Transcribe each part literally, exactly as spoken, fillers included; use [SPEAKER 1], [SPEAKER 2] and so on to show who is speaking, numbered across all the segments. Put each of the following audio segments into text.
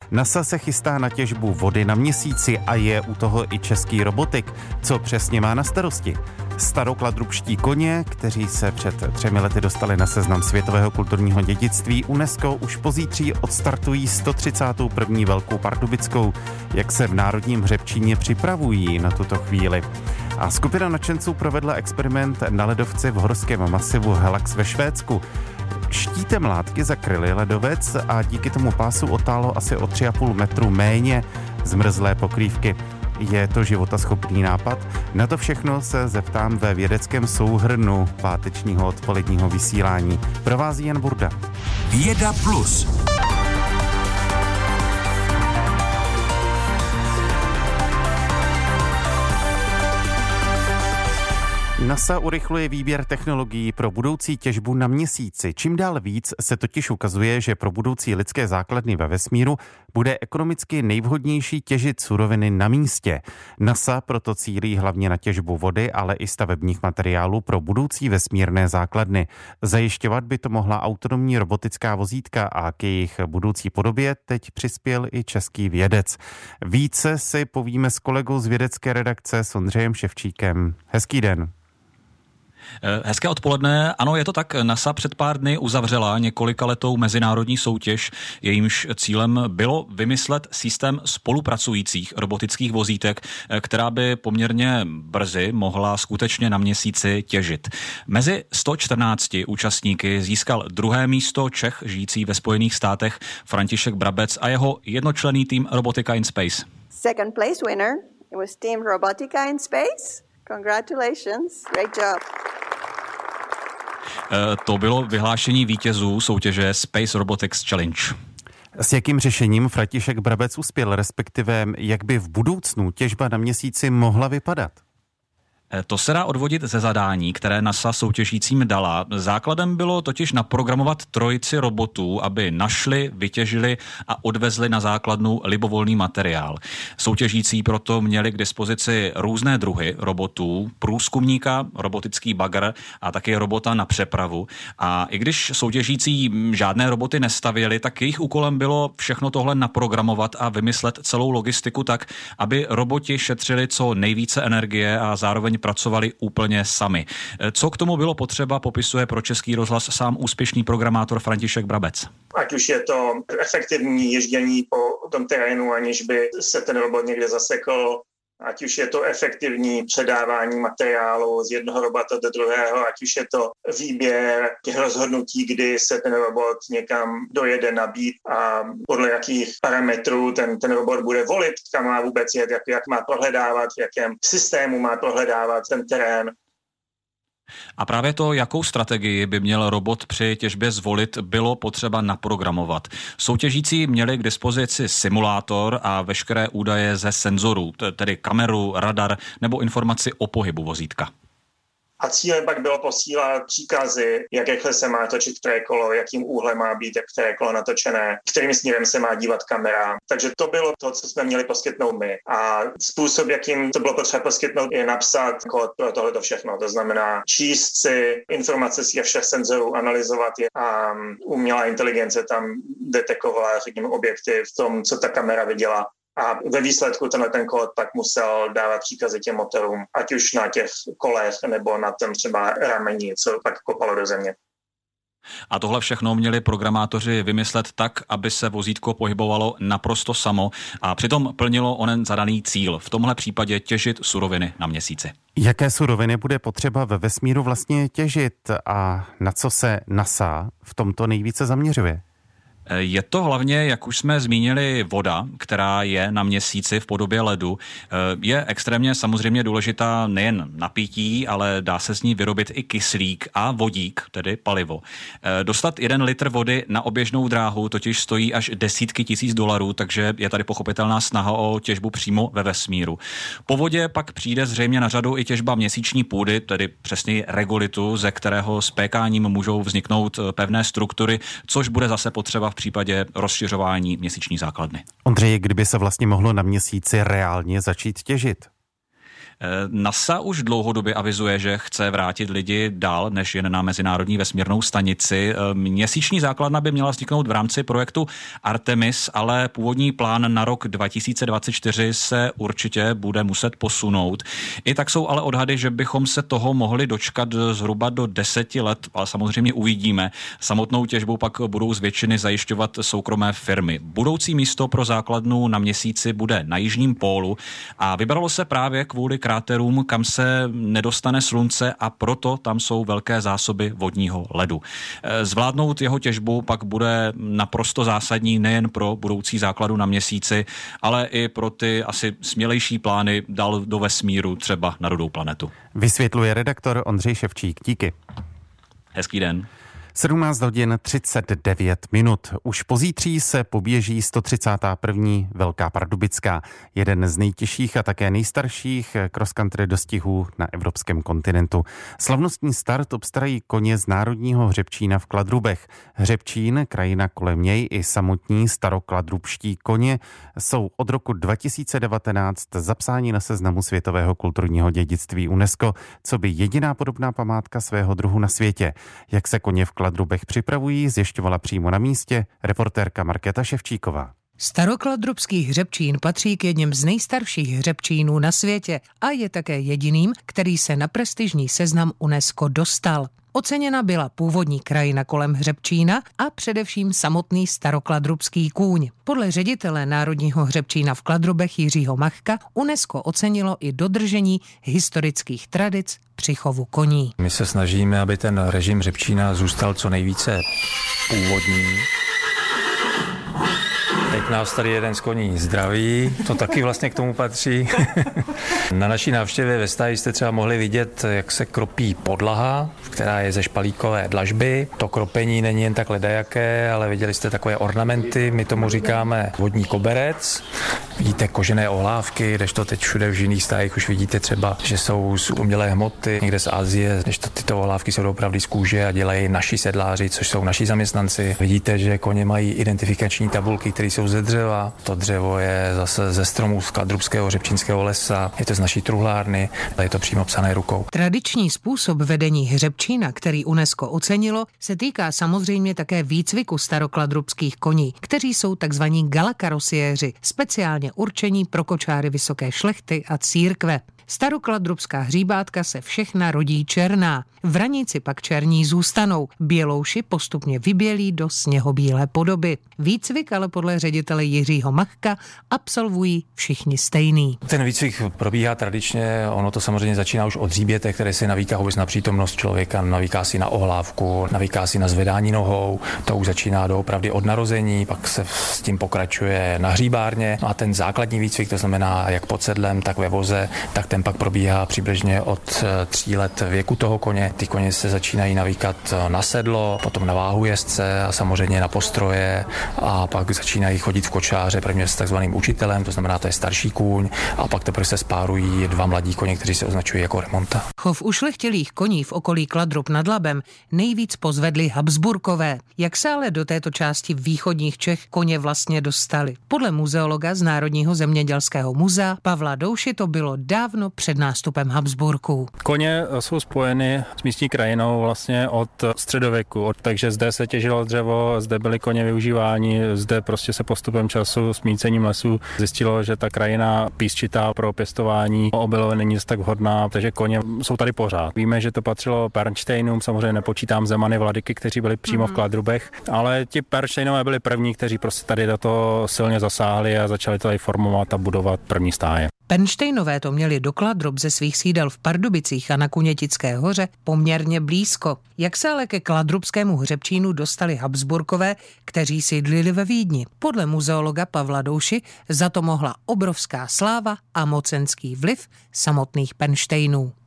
[SPEAKER 1] NASA se chystá na těžbu vody na Měsíci a je u toho i český robotik. Co přesně má na starosti? Starokladrubští koně, kteří se před třemi lety dostali na seznam světového kulturního dědictví UNESCO, už pozítří odstartují sto třicátou první Velkou pardubickou. Jak se v Národním hřebčíně připravují na tuto chvíli? A skupina nadšenců provedla experiment na ledovci v horském masivu Helax ve Švédsku. Štítem látky zakryli ledovec a díky tomu pásu otálo asi o tři a půl metru méně zmrzlé pokrývky. Je to životaschopný nápad? Na to všechno se zeptám ve vědeckém souhrnu pátečního odpoledního vysílání. Provází Jan Burda.
[SPEAKER 2] Věda plus.
[SPEAKER 1] NASA urychluje výběr technologií pro budoucí těžbu na Měsíci. Čím dál víc se totiž ukazuje, že pro budoucí lidské základny ve vesmíru bude ekonomicky nejvhodnější těžit suroviny na místě. NASA proto cílí hlavně na těžbu vody, ale i stavebních materiálů pro budoucí vesmírné základny. Zajišťovat by to mohla autonomní robotická vozítka a k jejich budoucí podobě teď přispěl i český vědec. Více si povíme s kolegou z vědecké redakce s Ondřejem Ševčíkem. Hezký den.
[SPEAKER 3] Hezké odpoledne. Ano, je to tak. NASA před pár dny uzavřela několikaletou mezinárodní soutěž. Jejímž cílem bylo vymyslet systém spolupracujících robotických vozítek, která by poměrně brzy mohla skutečně na Měsíci těžit. Mezi sto čtrnácti účastníky získal druhé místo Čech žijící ve Spojených státech František Brabec a jeho jednočlenný tým Robotica in Space.
[SPEAKER 4] Second place winner, it was Team Robotica in Space. Congratulations, great job.
[SPEAKER 3] To bylo vyhlášení vítězů soutěže Space Robotics Challenge.
[SPEAKER 1] S jakým řešením František Brabec uspěl, respektive jak by v budoucnu těžba na Měsíci mohla vypadat?
[SPEAKER 3] To se dá odvodit ze zadání, které NASA soutěžícím dala. Základem bylo totiž naprogramovat trojici robotů, aby našli, vytěžili a odvezli na základnu libovolný materiál. Soutěžící proto měli k dispozici různé druhy robotů, průzkumníka, robotický bagr a také robota na přepravu. A i když soutěžící žádné roboty nestavěli, tak jejich úkolem bylo všechno tohle naprogramovat a vymyslet celou logistiku tak, aby roboti šetřili co nejvíce energie a zároveň pracovali úplně sami. Co k tomu bylo potřeba, popisuje pro Český rozhlas sám úspěšný programátor František Brabec.
[SPEAKER 5] Ať už je to efektivní ježdění po tom terénu, aniž by se ten robot někde zasekl, ať už je to efektivní předávání materiálu z jednoho robota do druhého, ať už je to výběr těch rozhodnutí, kdy se ten robot někam dojede nabít a podle jakých parametrů ten, ten robot bude volit, kam má vůbec jet, jak, jak má prohledávat, v jakém systému má prohledávat ten terén.
[SPEAKER 3] A právě to, jakou strategii by měl robot při těžbě zvolit, bylo potřeba naprogramovat. Soutěžící měli k dispozici simulátor a veškeré údaje ze senzorů, tedy kameru, radar nebo informaci o pohybu vozítka.
[SPEAKER 5] A cílem pak bylo posílat příkazy, jak rychle se má točit které kolo, jakým úhlem má být, jak které kolo natočené, kterým směrem se má dívat kamera. Takže to bylo to, co jsme měli poskytnout my. A způsob, jakým to bylo potřeba poskytnout, je napsat kód pro tohleto všechno. To znamená číst si informace z všech senzorů, analyzovat je a umělá inteligence tam detekovala, řekněme, objekty v tom, co ta kamera viděla. A ve výsledku tenhle ten kód pak musel dávat příkazy těm motorům, ať už na těch kolech nebo na tom třeba rameni, co pak kopalo do země.
[SPEAKER 3] A tohle všechno měli programátoři vymyslet tak, aby se vozítko pohybovalo naprosto samo a přitom plnilo onen zadaný cíl, v tomhle případě těžit suroviny na Měsíci.
[SPEAKER 1] Jaké suroviny bude potřeba ve vesmíru vlastně těžit a na co se NASA v tomto nejvíce zaměřuje?
[SPEAKER 3] Je to hlavně, jak už jsme zmínili, voda, která je na Měsíci v podobě ledu. Je extrémně samozřejmě důležitá nejen na pití, ale dá se z ní vyrobit i kyslík a vodík, tedy palivo. Dostat jeden litr vody na oběžnou dráhu totiž stojí až desítky tisíc dolarů, takže je tady pochopitelná snaha o těžbu přímo ve vesmíru. Po vodě pak přijde zřejmě na řadu i těžba měsíční půdy, tedy přesněji regolitu, ze kterého spékáním můžou vzniknout pevné struktury, což bude zase potřeba v případě rozšiřování měsíční základny.
[SPEAKER 1] Ondřej, kdyby se vlastně mohlo na Měsíci reálně začít těžit?
[SPEAKER 3] NASA už dlouhodobě avizuje, že chce vrátit lidi dál než jen na mezinárodní vesmírnou stanici. Měsíční základna by měla vzniknout v rámci projektu Artemis, ale původní plán na rok dva tisíce dvacet čtyři se určitě bude muset posunout. I tak jsou ale odhady, že bychom se toho mohli dočkat zhruba do deseti let, ale samozřejmě uvidíme. Samotnou těžbu pak budou z většiny zajišťovat soukromé firmy. Budoucí místo pro základnu na Měsíci bude na jižním pólu a vybralo se právě kvůli kráterům, kam se nedostane slunce a proto tam jsou velké zásoby vodního ledu. Zvládnout jeho těžbu pak bude naprosto zásadní nejen pro budoucí základu na Měsíci, ale i pro ty asi smělejší plány dál do vesmíru, třeba na rudou planetu.
[SPEAKER 1] Vysvětluje redaktor Ondřej Ševčík. Díky.
[SPEAKER 3] Hezký den.
[SPEAKER 1] sedmnáct hodin třicet devět minut. Už pozítří se poběží sto třicátá první Velká Pardubická, jeden z nejtěžších a také nejstarších cross-country dostihů na evropském kontinentu. Slavnostní start obstarají koně z Národního hřebčína v Kladrubech. Hřebčín, krajina kolem něj i samotní starokladrubští koně jsou od roku dva tisíce devatenáct zapsáni na seznamu světového kulturního dědictví UNESCO, co by jediná podobná památka svého druhu na světě. Jak se koně v Kladrubech připravují, zjišťovala přímo na místě reportérka Markéta Ševčíková.
[SPEAKER 6] Starokladrubský hřebčín patří k jedním z nejstarších hřebčínů na světě a je také jediným, který se na prestižní seznam UNESCO dostal. Oceněna byla původní krajina kolem hřebčína a především samotný starokladrubský kůň. Podle ředitele Národního hřebčína v Kladrubech Jiřího Machka UNESCO ocenilo i dodržení historických tradic při chovu koní.
[SPEAKER 7] My se snažíme, aby ten režim hřebčína zůstal co nejvíce původní. Teď nás tady jeden z koní zdraví, to taky vlastně k tomu patří. Na naší návštěvě ve stáji jste třeba mohli vidět, jak se kropí podlaha, která je ze špalíkové dlažby. To kropení není jen tak ledajaké, ale viděli jste takové ornamenty, my tomu říkáme vodní koberec. Vidíte kožené ohlávky, kdežto teď všude v jiných stájích už vidíte třeba, že jsou z umělé hmoty, někde z Asie, kdežto tyto ohlávky jsou opravdu z kůže a dělají naši sedláři, což jsou naši zaměstnanci. Vidíte, že koně mají identifikační tabulky, které jsou ze dřeva. To dřevo je zase ze stromů z Kladrubského hřebčínského lesa, je to z naší truhlárny, ale je to přímo psané rukou.
[SPEAKER 6] Tradiční způsob vedení hřebčína, který UNESCO ocenilo, se týká samozřejmě také výcviku starokladrubských koní, kteří jsou takzvaní galakarosiéři, speciálně určení pro kočáry vysoké šlechty a církve. Starokladrubská hříbátka se všechna rodí černá. Vranici pak černí zůstanou. Bělouši postupně vybělí do sněhobílé podoby. Výcvik ale podle ředitele Jiřího Machka absolvují všichni stejný.
[SPEAKER 7] Ten výcvik probíhá tradičně, ono to samozřejmě začíná už od hříběte, které si navíká vůbec na přítomnost člověka, navíká si na ohlávku, navíká si na zvedání nohou, to už začíná doopravdy od narození, pak se s tím pokračuje na hříbárně a ten základní výcvik, to znamená jak pod sedlem, tak ve voze, tak ten pak probíhá přibližně od tří let věku toho koně. Ty koně se začínají navíkat na sedlo, potom na váhu jezdce a samozřejmě na postroje a pak začínají chodit v kočáře prvně s takzvaným učitelem, to znamená, to je starší kůň a pak teprve se spárují dva mladí koně, kteří se označují jako remonta.
[SPEAKER 6] Chov ušlechtilých koní v okolí Kladrub nad Labem nejvíc pozvedli Habsburkové. Jak se ale do této části východních Čech koně vlastně dostali? Podle muzeologa z Národního zemědělského muzea Pavla Douši to bylo dávno před nástupem Habsburků.
[SPEAKER 8] Koně jsou spojeny s místní krajinou vlastně od středověku, takže zde se těžilo dřevo, zde byly koně využíváni, zde prostě se postupem času s mícením lesů zjistilo, že ta krajina písčitá pro pěstování obilovin není tak vhodná, takže koně jsou tady pořád. Víme, že to patřilo Pernštejnům, samozřejmě nepočítám Zemany, vladyky, kteří byli přímo mm. v Kladrubech, ale ti Pernštejnové byli první, kteří prostě tady do toho silně zasáhli a začali tady formovat a budovat první stáje.
[SPEAKER 6] Pernštejnové to měli do Kladrub ze svých sídel v Pardubicích a na Kunětické hoře poměrně blízko. Jak se ale ke kladrubskému hřebčínu dostali Habsburkové, kteří sídlili ve Vídni? Podle muzeologa Pavla Douši za to mohla obrovská sláva a mocenský vliv samotných Pernštejnů.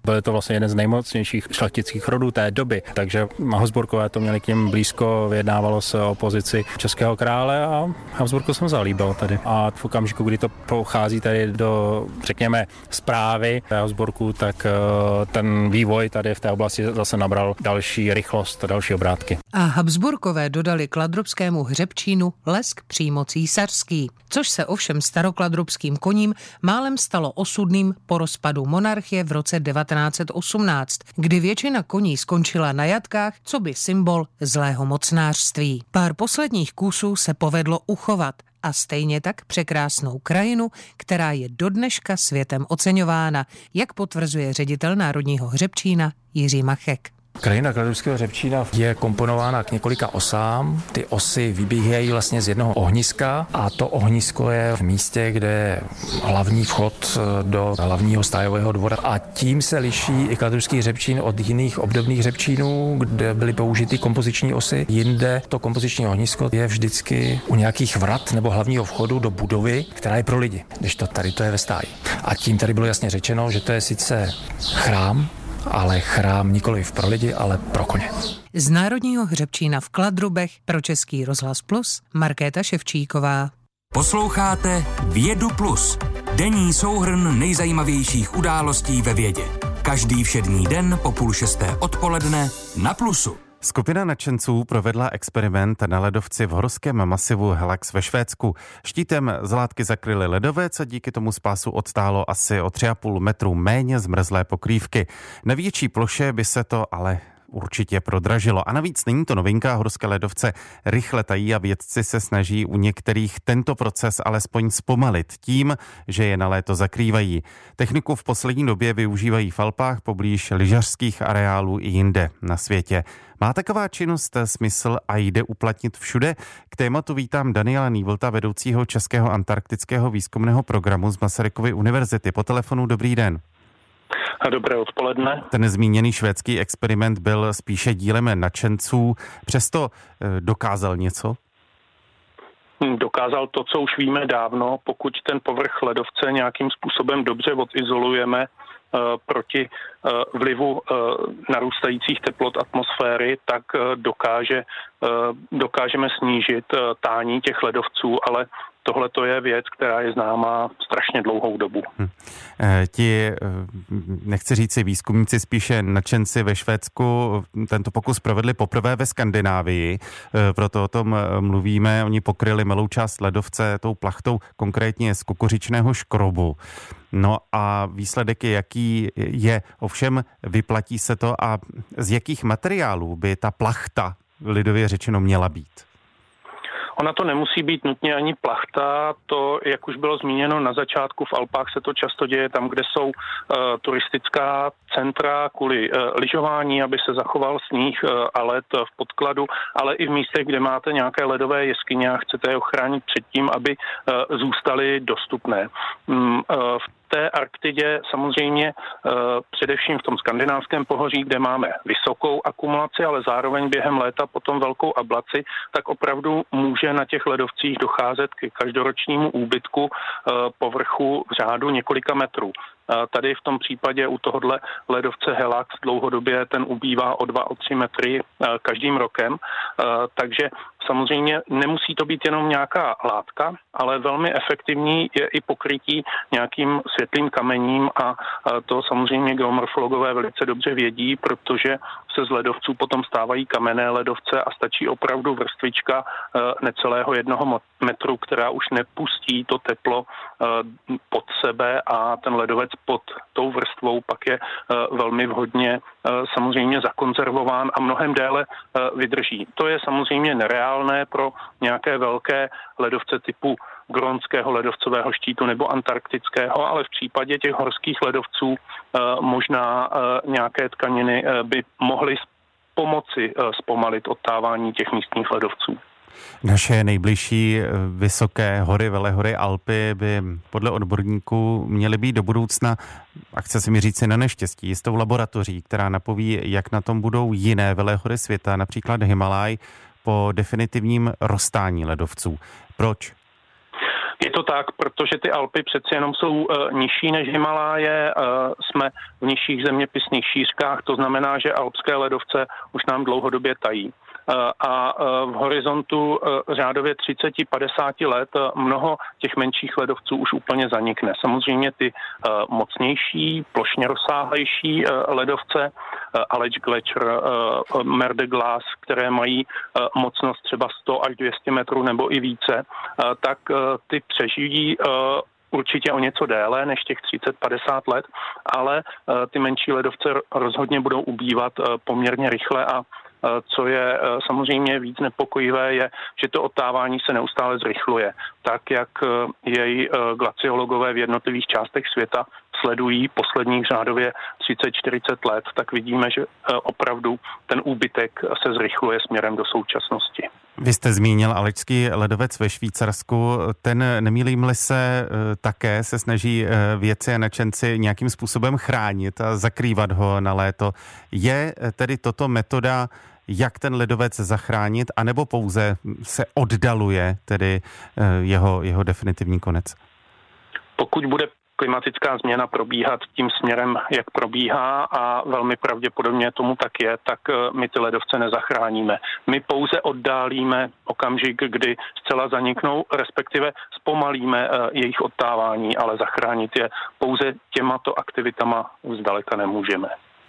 [SPEAKER 8] Byl to vlastně jeden z nejmocnějších šlechtických rodů té doby, takže Habsburkové to měli k něm blízko, vyjednávalo se o pozici českého krále a Habsburku jsem zalíbil tady. A v okamžiku, kdy to pochází tady do, řekněme, správy Habsburků, tak ten vývoj tady v té oblasti zase nabral další rychlost, další obrátky.
[SPEAKER 6] A Habsburkové dodali kladrubskému hřebčínu lesk přímo císařský, což se ovšem starokladrubským koním málem stalo osudným po rozpadu monarchie v roce devatenáct set osmnáct, kdy většina koní skončila na jatkách, co by symbol zlého mocnářství. Pár posledních kusů se povedlo uchovat a stejně tak překrásnou krajinu, která je dodneška světem oceňována, jak potvrzuje ředitel Národního hřebčína Jiří Machek.
[SPEAKER 7] Krajina kladrubského hřebčína je komponována k několika osám. Ty osy vybíhají vlastně z jednoho ohniska a to ohnisko je v místě, kde je hlavní vchod do hlavního stájového dvora a tím se liší i kladrubský hřebčín od jiných obdobných hřebčínů, kde byly použity kompoziční osy. Jinde to kompoziční ohnisko je vždycky u nějakých vrat nebo hlavního vchodu do budovy, která je pro lidi, když to tady to je ve stáji. A tím tady bylo jasně řečeno, že to je sice chrám, ale chrám nikoliv pro lidi, ale pro koně.
[SPEAKER 6] Z Národního hřebčína v Kladrubech pro Český rozhlas Plus Markéta Ševčíková.
[SPEAKER 2] Posloucháte Vědu Plus, denní souhrn nejzajímavějších událostí ve vědě. Každý všední den po půl šesté odpoledne na Plusu.
[SPEAKER 1] Skupina nadšenců provedla experiment na ledovci v horském masivu Helax ve Švédsku. Štítem z látky zakryli ledovec a díky tomu z pásu odstálo asi o tři a půl metru méně zmrzlé pokrývky. Na větší ploše by se to ale určitě prodražilo. A navíc není to novinka, horské ledovce rychle tají a vědci se snaží u některých tento proces alespoň zpomalit tím, že je na léto zakrývají. Techniku v poslední době využívají v Alpách poblíž lyžařských areálů i jinde na světě. Má taková činnost smysl a jde uplatnit všude? K tématu vítám Daniela Nývolta, vedoucího Českého antarktického výzkumného programu z Masarykovy univerzity. Po telefonu dobrý den.
[SPEAKER 9] A dobré odpoledne.
[SPEAKER 1] Ten zmíněný švédský experiment byl spíše dílem nadšenců, přesto dokázal něco?
[SPEAKER 9] Dokázal to, co už víme dávno. Pokud ten povrch ledovce nějakým způsobem dobře odizolujeme proti vlivu narůstajících teplot atmosféry, tak dokáže, dokážeme snížit tání těch ledovců, ale tohle to je věc, která je známá strašně dlouhou dobu. Hm.
[SPEAKER 1] Ti, nechci říct si výzkumníci, spíše nadšenci ve Švédsku tento pokus provedli poprvé ve Skandinávii, proto o tom mluvíme. Oni pokryli malou část ledovce tou plachtou, konkrétně z kukuřičného škrobu. No a výsledek je, jaký je, ovšem vyplatí se to a z jakých materiálů by ta plachta, lidově řečeno, měla být?
[SPEAKER 9] Ona to nemusí být nutně ani plachta, to, jak už bylo zmíněno na začátku, v Alpách se to často děje tam, kde jsou uh, turistická centra kvůli uh, lyžování, aby se zachoval sníh uh, a led v podkladu, ale i v místech, kde máte nějaké ledové jeskyně a chcete je ochránit před tím, aby uh, zůstaly dostupné. Um, uh, v té Arktidě samozřejmě uh, především v tom skandinávském pohoří, kde máme vysokou akumulaci, ale zároveň během léta potom velkou ablaci, tak opravdu může na těch ledovcích docházet k každoročnímu úbytku uh, povrchu v řádu několika metrů. Tady v tom případě u tohohle ledovce Helax dlouhodobě ten ubývá o dva, o tři metry každým rokem, takže samozřejmě nemusí to být jenom nějaká látka, ale velmi efektivní je i pokrytí nějakým světlým kamením a to samozřejmě geomorfologové velice dobře vědí, protože se z ledovců potom stávají kamenné ledovce a stačí opravdu vrstvička necelého jednoho metru, která už nepustí to teplo pod sebe a ten ledovec pod tou vrstvou pak je velmi vhodně samozřejmě zakonzervován a mnohem déle vydrží. To je samozřejmě nereálné pro nějaké velké ledovce typu grónského ledovcového štítu nebo antarktického, ale v případě těch horských ledovců možná nějaké tkaniny by mohly pomoci zpomalit odtávání těch místních ledovců.
[SPEAKER 1] Naše nejbližší vysoké hory, velehory Alpy by podle odborníků měly být do budoucna, a chce si mi říct si na neštěstí, jistou laboratoří, která napoví, jak na tom budou jiné velehory světa, například Himalaj, po definitivním roztání ledovců. Proč?
[SPEAKER 9] Je to tak, protože ty Alpy přeci jenom jsou uh, nižší než Himaláje, uh, jsme v nižších zeměpisných šířkách, to znamená, že alpské ledovce už nám dlouhodobě tají. A v horizontu řádově třicet až padesát let mnoho těch menších ledovců už úplně zanikne. Samozřejmě ty mocnější, plošně rozsáhlejší ledovce, Aletsch Gletscher, Mer de Glace, které mají mocnost třeba sto až dvě stě metrů nebo i více, tak ty přežijí určitě o něco déle než těch třicet padesát let, ale ty menší ledovce rozhodně budou ubývat poměrně rychle a co je samozřejmě víc nepokojivé, je, že to odtávání se neustále zrychluje. Tak, jak jej glaciologové v jednotlivých částech světa sledují posledních řádově třicet čtyřicet let, tak vidíme, že opravdu ten úbytek se zrychluje směrem do současnosti.
[SPEAKER 1] Vy jste zmínil Alečský ledovec ve Švýcarsku. Ten, nemýlím-li se, také se snaží vědci a nadšenci nějakým způsobem chránit a zakrývat ho na léto. Je tedy toto metoda, jak ten ledovec zachránit, anebo pouze se oddaluje tedy jeho, jeho definitivní konec?
[SPEAKER 9] Pokud bude klimatická změna probíhat tím směrem, jak probíhá a velmi pravděpodobně tomu tak je, tak my ty ledovce nezachráníme. My pouze oddálíme okamžik, kdy zcela zaniknou, respektive zpomalíme jejich odtávání, ale zachránit je pouze těmato aktivitama zdaleka nemůžeme.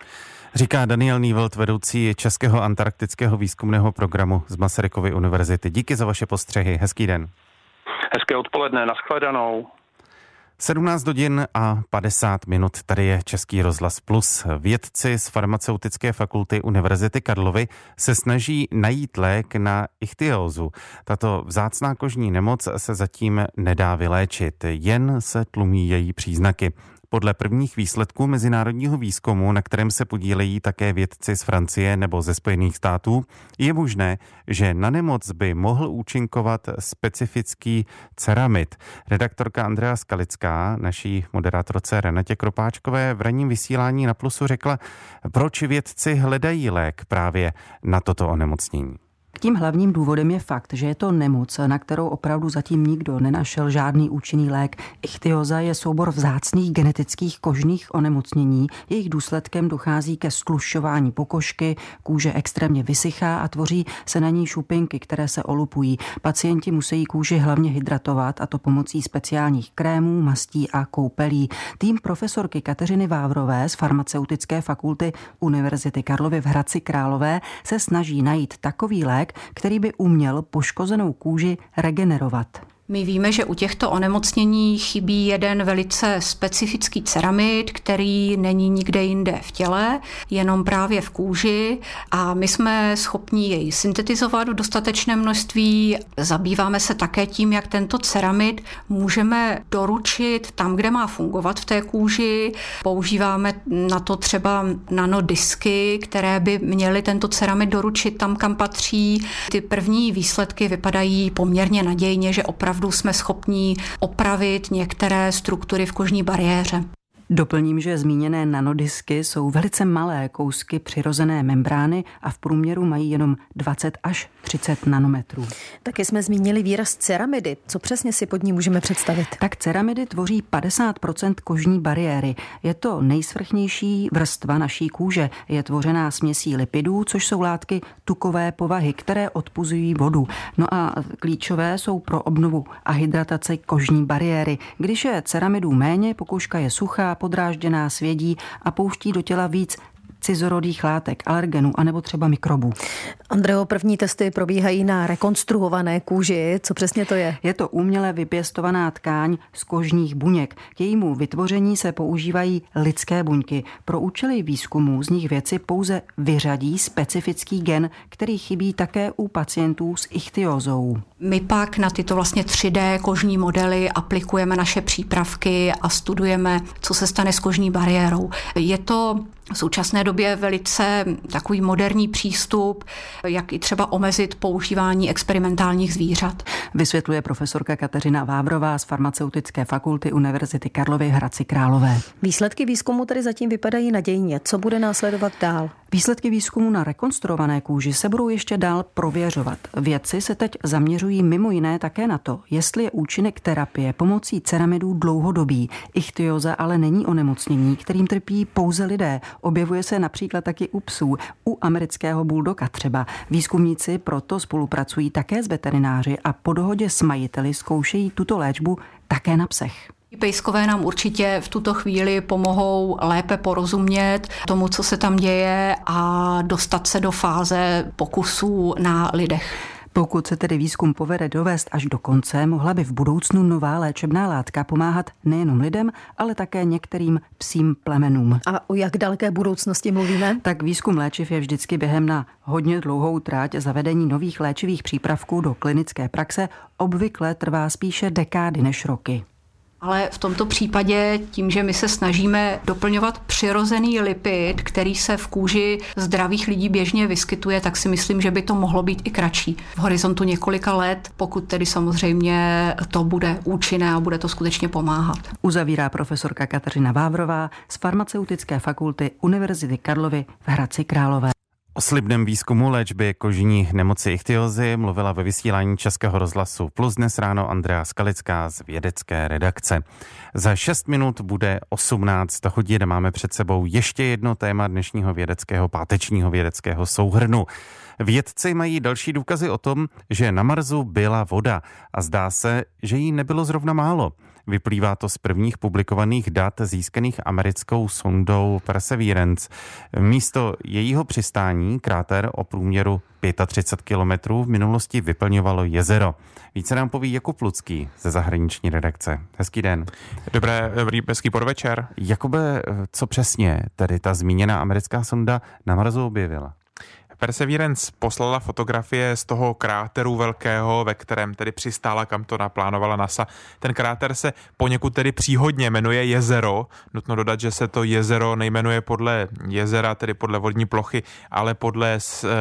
[SPEAKER 1] Říká Daniel Nývelt, vedoucí Českého antarktického výzkumného programu z Masarykovy univerzity. Díky za vaše postřehy. Hezký den.
[SPEAKER 9] Hezké odpoledne, nashledanou.
[SPEAKER 1] sedmnáct hodin a padesát minut, tady je Český rozhlas Plus. Vědci z farmaceutické fakulty Univerzity Karlovy se snaží najít lék na ichtyózu. Tato vzácná kožní nemoc se zatím nedá vyléčit, jen se tlumí její příznaky. Podle prvních výsledků mezinárodního výzkumu, na kterém se podílejí také vědci z Francie nebo ze Spojených států, je možné, že na nemoc by mohl účinkovat specifický ceramid. Redaktorka Andrea Skalická, naší moderátorce Renatě Kropáčkové, v ranním vysílání na Plusu řekla, proč vědci hledají lék právě na toto onemocnění.
[SPEAKER 10] Tím hlavním důvodem je fakt, že je to nemoc, na kterou opravdu zatím nikdo nenašel žádný účinný lék. Ichtyóza je soubor vzácných genetických kožních onemocnění. Jejich důsledkem dochází ke sklušťování pokožky, kůže extrémně vysychá a tvoří se na ní šupinky, které se olupují. Pacienti musí kůži hlavně hydratovat, a to pomocí speciálních krémů, mastí a koupelí. Tým profesorky Kateřiny Vávrové z farmaceutické fakulty Univerzity Karlovy v Hradci Králové se snaží najít takový lék, který by uměl poškozenou kůži regenerovat.
[SPEAKER 11] My víme, že u těchto onemocnění chybí jeden velice specifický ceramid, který není nikde jinde v těle, jenom právě v kůži, a my jsme schopni jej syntetizovat v dostatečném množství. Zabýváme se také tím, jak tento ceramid můžeme doručit tam, kde má fungovat v té kůži. Používáme na to třeba nanodisky, které by měly tento ceramid doručit tam, kam patří. Ty první výsledky vypadají poměrně nadějně, že opravdu jsme schopni opravit některé struktury v kožní bariéře.
[SPEAKER 10] Doplním, že zmíněné nanodisky jsou velice malé kousky přirozené membrány a v průměru mají jenom dvacet až třicet nanometrů.
[SPEAKER 12] Taky jsme zmínili výraz ceramidy. Co přesně si pod ní můžeme představit?
[SPEAKER 10] Tak ceramidy tvoří padesát procent kožní bariéry. Je to nejsvrchnější vrstva naší kůže. Je tvořená směsí lipidů, což jsou látky tukové povahy, které odpuzují vodu. No a klíčové jsou pro obnovu a hydrataci kožní bariéry. Když je ceramidů méně, pokožka je suchá, podrážděná, svědí a pouští do těla víc cizorodých látek, alergenů anebo třeba mikrobů.
[SPEAKER 12] Andreo, první testy probíhají na rekonstruované kůži. Co přesně to je?
[SPEAKER 10] Je to uměle vypěstovaná tkáň z kožních buněk. K jejímu vytvoření se používají lidské buňky. Pro účely výzkumu z nich vědci pouze vyřadí specifický gen, který chybí také u pacientů s ichtyózou.
[SPEAKER 11] My pak na tyto vlastně tři dé kožní modely aplikujeme naše přípravky a studujeme, co se stane s kožní bariérou. Je to v současné době velice takový moderní přístup, jak i třeba omezit používání experimentálních zvířat.
[SPEAKER 10] Vysvětluje profesorka Kateřina Vávrová z farmaceutické fakulty Univerzity Karlovy v Hradci Králové.
[SPEAKER 12] Výsledky výzkumu tedy zatím vypadají nadějně. Co bude následovat dál?
[SPEAKER 10] Výsledky výzkumu na rekonstruované kůži se budou ještě dál prověřovat. Vědci se teď zaměřují mimo jiné také na to, jestli je účinek terapie pomocí ceramidů dlouhodobý. Ichthyoza ale není onemocnění, kterým trpí pouze lidé. Objevuje se například taky u psů, u amerického buldoga třeba. Výzkumníci proto spolupracují také s veterináři a po dohodě s majiteli zkoušejí tuto léčbu také na psech.
[SPEAKER 11] Pejskové nám určitě v tuto chvíli pomohou lépe porozumět tomu, co se tam děje a dostat se do fáze pokusů na lidech.
[SPEAKER 10] Pokud se tedy výzkum povede dovést až do konce, mohla by v budoucnu nová léčebná látka pomáhat nejenom lidem, ale také některým psím plemenům.
[SPEAKER 12] A o jak daleké budoucnosti mluvíme?
[SPEAKER 10] Tak výzkum léčiv je vždycky během na hodně dlouhou tráť. Zavedení nových léčivých přípravků do klinické praxe obvykle trvá spíše dekády než roky.
[SPEAKER 11] Ale v tomto případě tím, že my se snažíme doplňovat přirozený lipid, který se v kůži zdravých lidí běžně vyskytuje, tak si myslím, že by to mohlo být i kratší. V horizontu několika let, pokud tedy samozřejmě to bude účinné a bude to skutečně pomáhat.
[SPEAKER 10] Uzavírá profesorka Kateřina Vávrová z Farmaceutické fakulty Univerzity Karlovy v Hradci Králové.
[SPEAKER 1] O slibném výzkumu léčby kožní nemoci ichthyozy mluvila ve vysílání Českého rozhlasu Plus dnes ráno Andrea Skalická z vědecké redakce. Za šest minut bude osmnáct hodin a máme před sebou ještě jedno téma dnešního vědeckého pátečního vědeckého souhrnu. Vědci mají další důkazy o tom, že na Marsu byla voda a zdá se, že jí nebylo zrovna málo. Vyplývá to z prvních publikovaných dat získaných americkou sondou Perseverance. Místo jejího přistání kráter o průměru třicet pět kilometrů v minulosti vyplňovalo jezero. Více nám poví Jakub Lucký ze zahraniční redakce. Hezký den.
[SPEAKER 13] Dobré, dobrý, hezký podvečer.
[SPEAKER 1] Jakube, co přesně tedy ta zmíněná americká sonda na Marsu objevila?
[SPEAKER 13] Perseverance poslala fotografie z toho kráteru velkého, ve kterém tedy přistála, kam to naplánovala NASA. Ten kráter se poněkud tedy příhodně jmenuje Jezero. Nutno dodat, že se to jezero nejmenuje podle jezera, tedy podle vodní plochy, ale podle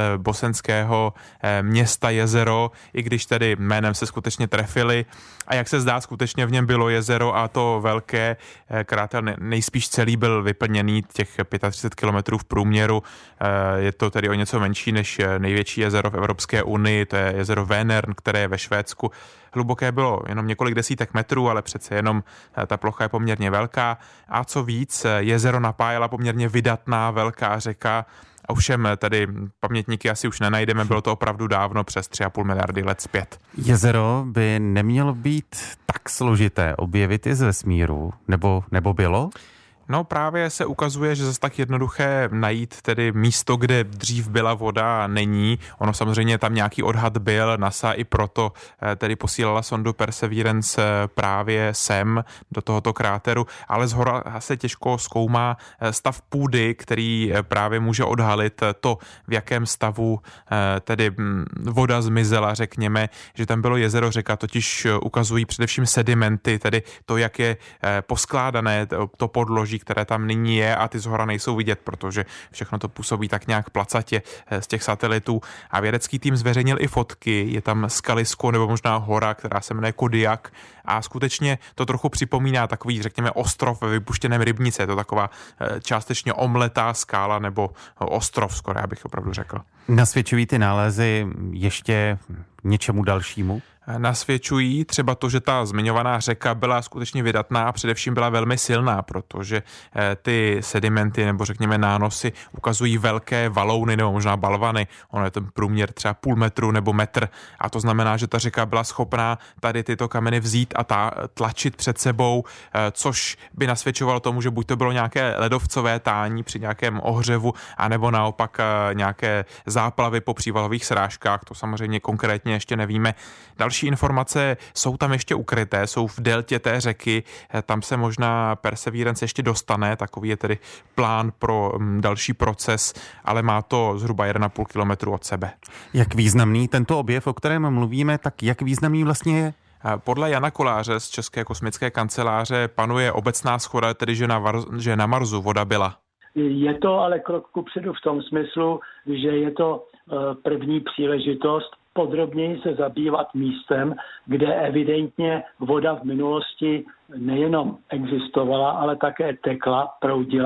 [SPEAKER 13] bosenského města Jezero, i když tedy jménem se skutečně trefili. A jak se zdá, skutečně v něm bylo jezero a to velké. Kráter nejspíš celý byl vyplněný těch třicet pět kilometrů v průměru. Je to tedy o něco menší než největší jezero v Evropské unii, to je jezero Vänern, které je ve Švédsku. Hluboké bylo jenom několik desítek metrů, ale přece jenom ta plocha je poměrně velká. A co víc, jezero napájela poměrně vydatná velká řeka. Ovšem tady pamětníky asi už nenajdeme, bylo to opravdu dávno, přes tři a půl miliardy let zpět.
[SPEAKER 1] Jezero by nemělo být tak složité objevit i z vesmíru, nebo, nebo bylo?
[SPEAKER 13] No právě se ukazuje, že zase tak jednoduché najít tedy místo, kde dřív byla voda, není. Ono samozřejmě tam nějaký odhad byl, NASA i proto tedy posílala sondu Perseverance právě sem, do tohoto kráteru, ale zhora se těžko zkoumá stav půdy, který právě může odhalit to, v jakém stavu tedy voda zmizela, řekněme, že tam bylo jezero, řeka, totiž ukazují především sedimenty, tedy to, jak je poskládané to podloží, které tam nyní je a ty zhora nejsou vidět, protože všechno to působí tak nějak placatě z těch satelitů. A vědecký tým zveřejnil i fotky, je tam skalisko nebo možná hora, která se jmenuje Kodiak a skutečně to trochu připomíná takový, řekněme, ostrov ve vypuštěném rybnici. Je to taková částečně omletá skála nebo ostrov, skoro já bych opravdu řekl.
[SPEAKER 1] Nasvědčují ty nálezy ještě něčemu dalšímu?
[SPEAKER 13] Nasvědčují třeba to, že ta zmiňovaná řeka byla skutečně vydatná a především byla velmi silná, protože ty sedimenty nebo řekněme nánosy ukazují velké valouny nebo možná balvany. Ono je ten průměr třeba půl metru nebo metr a to znamená, že ta řeka byla schopná tady tyto kameny vzít a ta, tlačit před sebou, což by nasvědčovalo tomu, že buď to bylo nějaké ledovcové tání při nějakém ohřevu, anebo naopak nějaké záplavy po přívalových srážkách. To samozřejmě konkrétně ještě nevíme. Další informace jsou tam ještě ukryté, jsou v deltě té řeky, tam se možná Perseverance ještě dostane, takový je tedy plán pro další proces, ale má to zhruba jeden a půl kilometru od sebe.
[SPEAKER 1] Jak významný tento objev, o kterém mluvíme, tak jak významný vlastně je?
[SPEAKER 13] Podle Jana Koláře z České kosmické kanceláře panuje obecná shoda, tedy že na, Var- že na Marsu voda byla.
[SPEAKER 14] Je to ale krok kupředu v tom smyslu, že je to první příležitost podrobněji se zabývat místem, kde evidentně voda v minulosti nejenom existovala, ale také tekla, proudila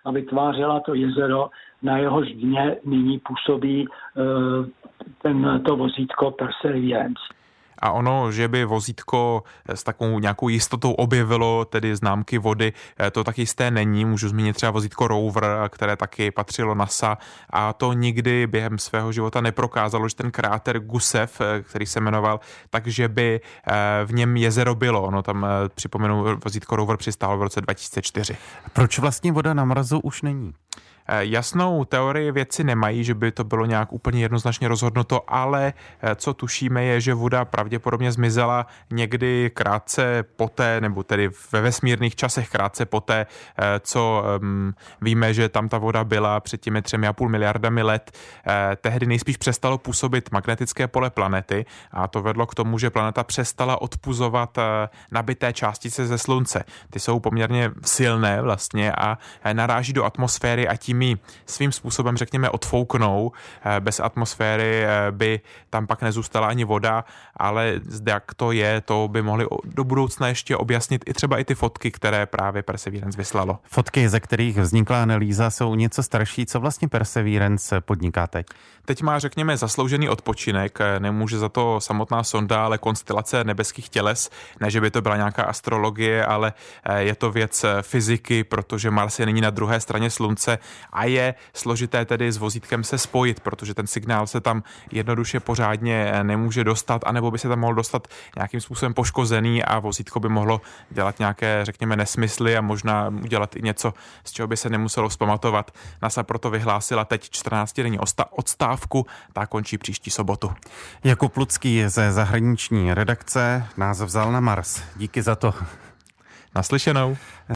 [SPEAKER 14] a vytvářela to jezero, na jehož dně nyní působí ten, to vozítko Perseverance.
[SPEAKER 13] A ono, že by vozítko s takovou nějakou jistotou objevilo tedy známky vody, to tak jisté není. Můžu zmínit třeba vozítko Rover, které taky patřilo NASA a to nikdy během svého života neprokázalo, že ten kráter Gusev, který se jmenoval, takže by v něm jezero bylo. Ono tam, připomenu, vozítko Rover přistálo v roce dva tisíce čtyři.
[SPEAKER 1] Proč vlastně voda na Marsu už není?
[SPEAKER 13] Jasnou teorii vědci nemají, že by to bylo nějak úplně jednoznačně rozhodnuto, ale co tušíme je, že voda pravděpodobně zmizela někdy krátce poté, nebo tedy ve vesmírných časech krátce poté, co um, víme, že tam ta voda byla před těmi třemi a půl miliardami let. Tehdy nejspíš přestalo působit magnetické pole planety a to vedlo k tomu, že planeta přestala odpuzovat nabité částice ze Slunce. Ty jsou poměrně silné vlastně a naráží do atmosféry a tím ji svým způsobem, řekněme, odfouknou. Bez atmosféry by tam pak nezůstala ani voda, ale zde jak to je, to by mohli do budoucna ještě objasnit i třeba i ty fotky, které právě Perseverance vyslalo.
[SPEAKER 1] Fotky, ze kterých vznikla analýza, jsou něco starší. Co vlastně Perseverance podniká teď?
[SPEAKER 13] Teď má, řekněme, zasloužený odpočinek. Nemůže za to samotná sonda, ale konstelace nebeských těles. Ne, že by to byla nějaká astrologie, ale je to věc fyziky, protože Mars je nyní na druhé straně Slunce a je složité tedy s vozítkem se spojit, protože ten signál se tam jednoduše pořádně nemůže dostat, anebo by se tam mohl dostat nějakým způsobem poškozený a vozítko by mohlo dělat nějaké, řekněme, nesmysly a možná udělat i něco, z čeho by se nemuselo vzpamatovat. NASA proto vyhlásila teď čtrnáctidenní odstávku, ta končí příští sobotu.
[SPEAKER 1] Jakub Lucký ze zahraniční redakce nás vzal na Mars. Díky za to.
[SPEAKER 13] Naslyšenou.